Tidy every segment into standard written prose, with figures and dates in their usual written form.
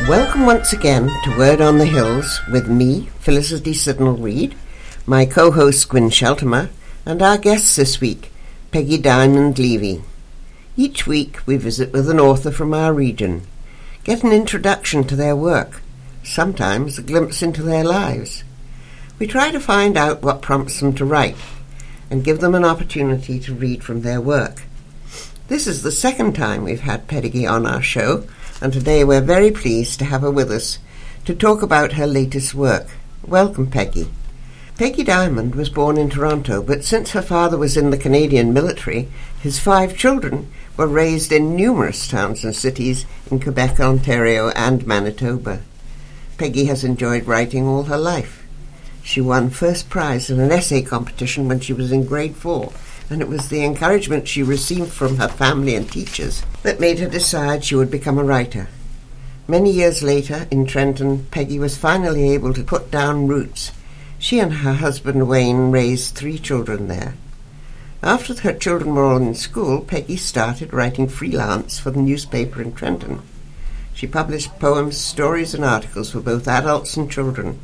Welcome once again to Word on the Hills with me, Phyllis D. Sidnall-Reid, my co-host Gwyn Sheltimer, and our guests this week, Peggy Diamond Levy. Each week we visit with an author from our region, get an introduction to their work, sometimes a glimpse into their lives. We try to find out what prompts them to write, and give them an opportunity to read from their work. This is the second time we've had Peggy on our show, and today we're very pleased to have her with us to talk about her latest work. Welcome, Peggy. Peggy Diamond was born in Toronto, but since her father was in the Canadian military, his 5 children were raised in numerous towns and cities in Quebec, Ontario, and Manitoba. Peggy has enjoyed writing all her life. She won first prize in an essay competition when she was in grade 4, and it was the encouragement she received from her family and teachers that made her decide she would become a writer. Many years later, in Trenton, Peggy was finally able to put down roots. She and her husband Wayne raised 3 children there. After her children were all in school, Peggy started writing freelance for the newspaper in Trenton. She published poems, stories, and articles for both adults and children.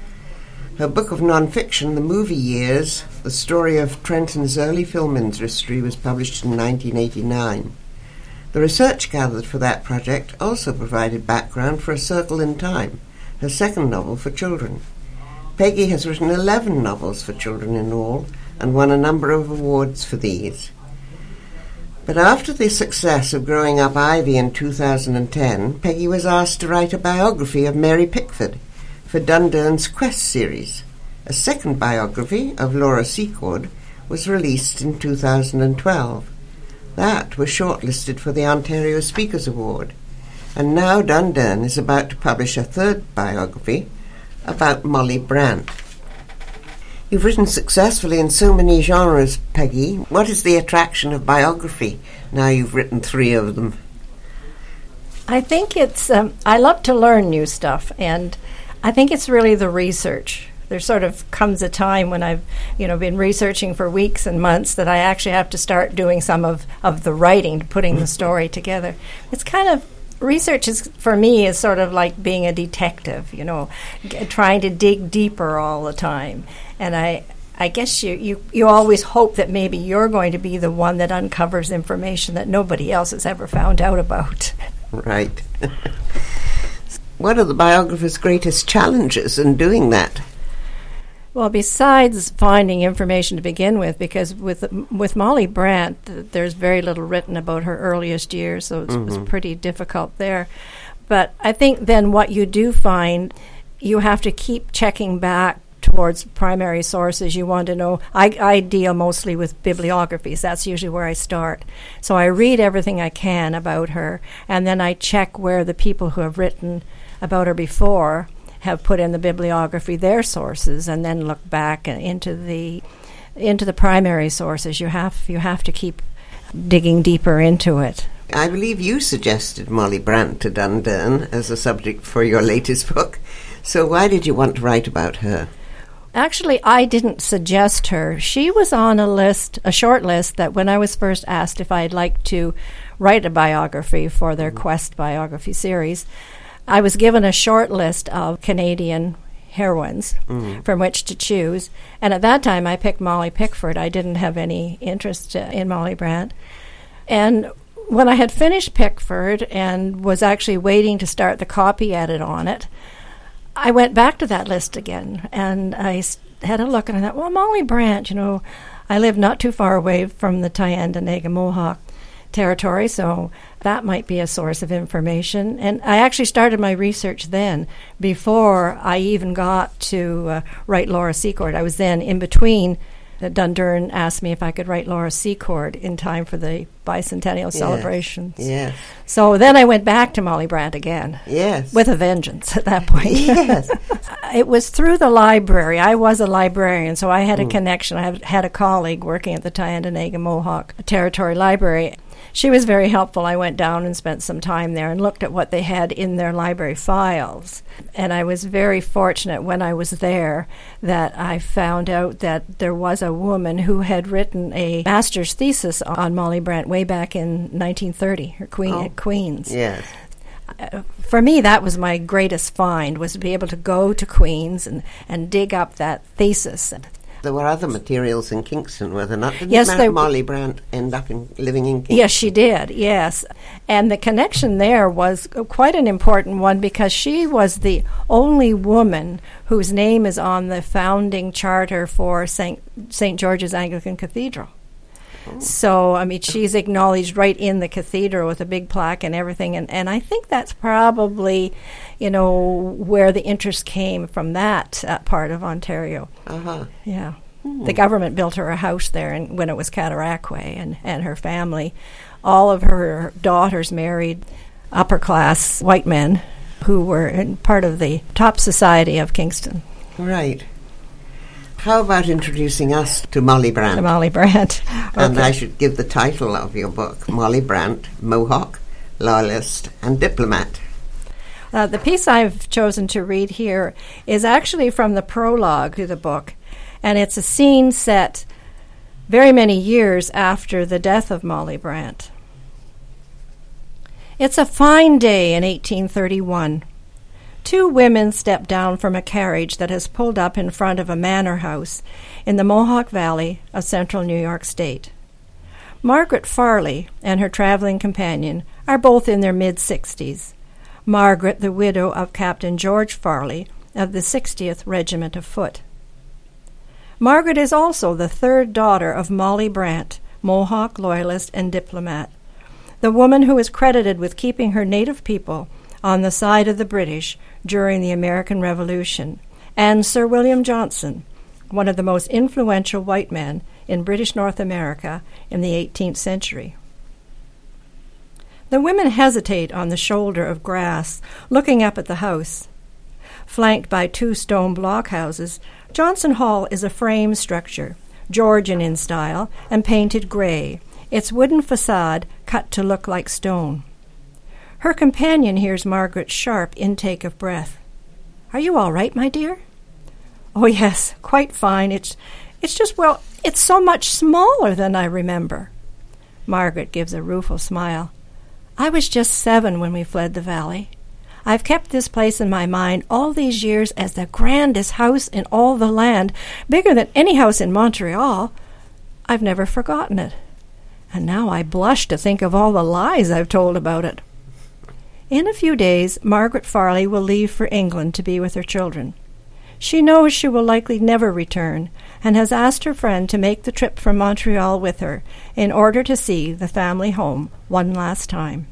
Her book of non-fiction, The Movie Years, the story of Trenton's early film industry, was published in 1989. The research gathered for that project also provided background for A Circle in Time, her second novel for children. Peggy has written 11 novels for children in all, and won a number of awards for these. But after the success of Growing Up Ivy in 2010, Peggy was asked to write a biography of Mary Pickford for Dundurn's Quest series. A second biography of Laura Secord was released in 2012. That was shortlisted for the Ontario Speakers Award. And now Dundurn is about to publish a third biography about Molly Brant. You've written successfully in so many genres, Peggy. What is the attraction of biography now you've written 3 of them? I think it's, I love to learn new stuff, and I think it's really the research. There sort of comes a time when I've, been researching for weeks and months that I actually have to start doing some of the writing, putting the story together. It's kind of, research is, for me, is sort of like being a detective, trying to dig deeper all the time. And I guess you always hope that maybe you're going to be the one that uncovers information that nobody else has ever found out about. Right. What are the biographer's greatest challenges in doing that? Well, besides finding information to begin with, because with Molly Brant, there's very little written about her earliest years, so it was pretty difficult there. But I think then what you do find, you have to keep checking back towards primary sources. You want to know, I deal mostly with bibliographies. That's usually where I start. So I read everything I can about her, and then I check where the people who have written about her before have put in the bibliography their sources, and then look back into the primary sources. You have to keep digging deeper into it. I believe you suggested Molly Brant to Dundurn as a subject for your latest book. So why did you want to write about her? Actually, I didn't suggest her. She was on a short list that when I was first asked if I'd like to write a biography for their Quest biography series, I was given a short list of Canadian heroines from which to choose. And at that time, I picked Molly Pickford. I didn't have any interest in Molly Brant. And when I had finished Pickford and was actually waiting to start the copy edit on it, I went back to that list again. And I had a look, and I thought, well, Molly Brant, I live not too far away from the Tyendinaga-Mohawk territory, so that might be a source of information. And I actually started my research then, before I even got to write Laura Secord. I was then in between. Dundurn asked me if I could write Laura Secord in time for the bicentennial celebrations. Yes. So then I went back to Molly Brant again. Yes. With a vengeance at that point. Yes. It was through the library. I was a librarian, so I had a connection. I had a colleague working at the Tyendinaga-Mohawk Territory Library. She was very helpful. I went down and spent some time there and looked at what they had in their library files. And I was very fortunate when I was there that I found out that there was a woman who had written a master's thesis on Molly Brant way back in 1930, at Queen's. Yes. for me, that was my greatest find, was to be able to go to Queen's and dig up that thesis. There were other materials in Kingston, were there not? Yes, Molly Brant end up living in Kingston? Yes, she did, yes. And the connection there was quite an important one, because she was the only woman whose name is on the founding charter for St. George's Anglican Cathedral. Oh. So, I mean, she's acknowledged right in the cathedral with a big plaque and everything. And I think that's probably, where the interest came from, that part of Ontario. Uh-huh. Yeah. The government built her a house there when it was Cataraqui, and her family. All of her daughters married upper-class white men who were part of the top society of Kingston. Right. How about introducing us to Molly Brant? To Molly Brant. Okay. And I should give the title of your book, Molly Brant, Mohawk, Loyalist, and Diplomat. The piece I've chosen to read here is actually from the prologue to the book, and it's a scene set very many years after the death of Molly Brant. It's a fine day in 1831. Two women step down from a carriage that has pulled up in front of a manor house in the Mohawk Valley of central New York State. Margaret Farley and her traveling companion are both in their mid-60s. Margaret, the widow of Captain George Farley of the 60th Regiment of Foot. Margaret is also the third daughter of Molly Brant, Mohawk, Loyalist, and Diplomat, the woman who is credited with keeping her native people on the side of the British during the American Revolution, and Sir William Johnson, one of the most influential white men in British North America in the 18th century. The women hesitate on the shoulder of grass, looking up at the house. Flanked by two stone blockhouses, Johnson Hall is a frame structure, Georgian in style, and painted gray, its wooden facade cut to look like stone. Her companion hears Margaret's sharp intake of breath. "Are you all right, my dear?" "Oh, yes, quite fine. It's just, well, it's so much smaller than I remember." Margaret gives a rueful smile. "I was just 7 when we fled the valley. I've kept this place in my mind all these years as the grandest house in all the land, bigger than any house in Montreal. I've never forgotten it. And now I blush to think of all the lies I've told about it." In a few days, Margaret Farley will leave for England to be with her children. She knows she will likely never return, and has asked her friend to make the trip from Montreal with her in order to see the family home one last time.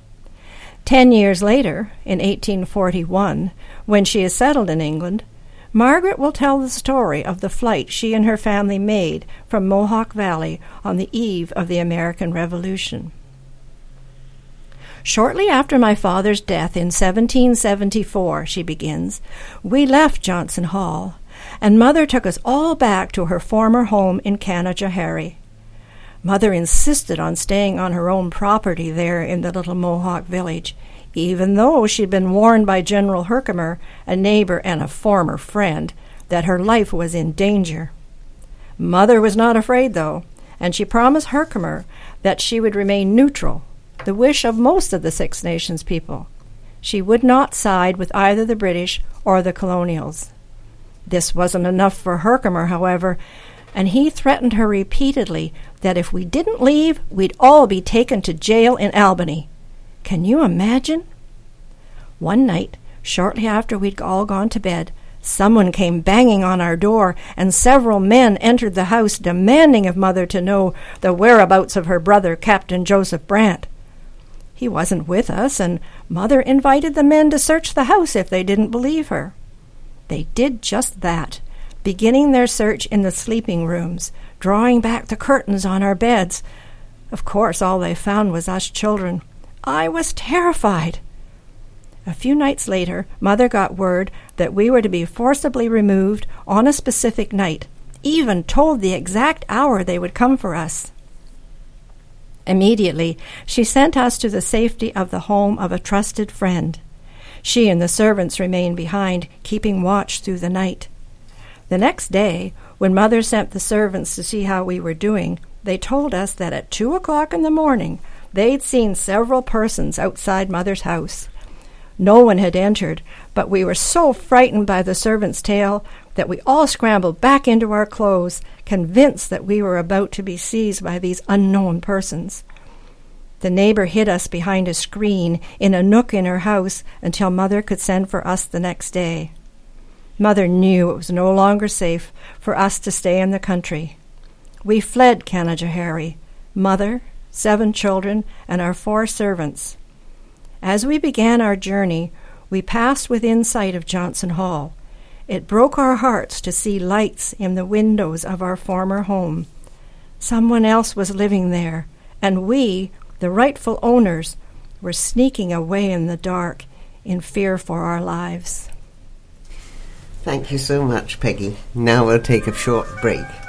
10 years later, in 1841, when she is settled in England, Margaret will tell the story of the flight she and her family made from Mohawk Valley on the eve of the American Revolution. "Shortly after my father's death in 1774, she begins, "we left Johnson Hall, and Mother took us all back to her former home in Canajoharie. Mother insisted on staying on her own property there in the little Mohawk village, even though she'd been warned by General Herkimer, a neighbor and a former friend, that her life was in danger. Mother was not afraid, though, and she promised Herkimer that she would remain neutral, the wish of most of the Six Nations people. She would not side with either the British or the colonials. This wasn't enough for Herkimer, however, and he threatened her repeatedly that if we didn't leave, we'd all be taken to jail in Albany. Can you imagine? One night, shortly after we'd all gone to bed, someone came banging on our door, and several men entered the house demanding of Mother to know the whereabouts of her brother, Captain Joseph Brant. He wasn't with us, and Mother invited the men to search the house if they didn't believe her. They did just that, beginning their search in the sleeping rooms, drawing back the curtains on our beds. Of course, all they found was us children. I was terrified. A few nights later, Mother got word that we were to be forcibly removed on a specific night, even told the exact hour they would come for us. Immediately, she sent us to the safety of the home of a trusted friend. She and the servants remained behind, keeping watch through the night. The next day, when Mother sent the servants to see how we were doing, they told us that at 2 o'clock in the morning they'd seen several persons outside Mother's house, No one had entered, but we were so frightened by the servant's tale that we all scrambled back into our clothes, convinced that we were about to be seized by these unknown persons. The neighbor hid us behind a screen in a nook in her house until Mother could send for us the next day. Mother knew it was no longer safe for us to stay in the country. We fled Canajoharie, Mother, 7 children, and our 4 servants. As we began our journey, we passed within sight of Johnson Hall. It broke our hearts to see lights in the windows of our former home. Someone else was living there, and we, the rightful owners, were sneaking away in the dark in fear for our lives. Thank you so much, Peggy. Now we'll take a short break.